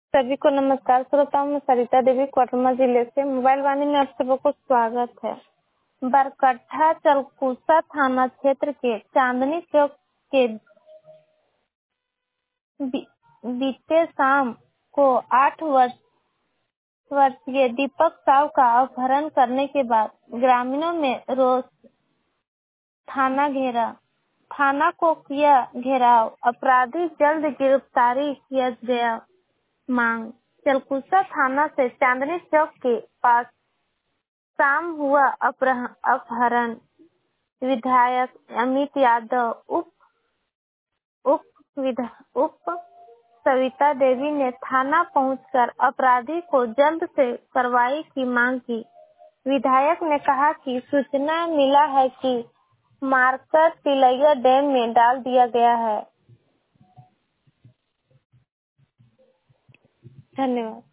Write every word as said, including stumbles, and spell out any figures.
सभी को नमस्कार। श्रोताओं में सरिता देवी कोटरमा जिले से मोबाइल वाणी में आप सबको स्वागत है। बरकट्ठा चलकुसा थाना क्षेत्र के चांदनी चौक के बी, बीते शाम को आठ वर्ष वर्षीय दीपक साव का अपहरण करने के बाद ग्रामीणों में रोष। थाना घेरा थाना को किया घेराव, अपराधी जल्द गिरफ्तारी किया गया मांग। चलकुसा थाना से चांदनी चौक के पास शाम हुआ अपहरण। विधायक अमित यादव उप उप विधा उप सविता देवी ने थाना पहुंचकर अपराधी को जल्द से कार्रवाई की मांग की। विधायक ने कहा कि सूचना मिला है कि मारकर तिलैया डैम में डाल दिया गया है। धन्यवाद।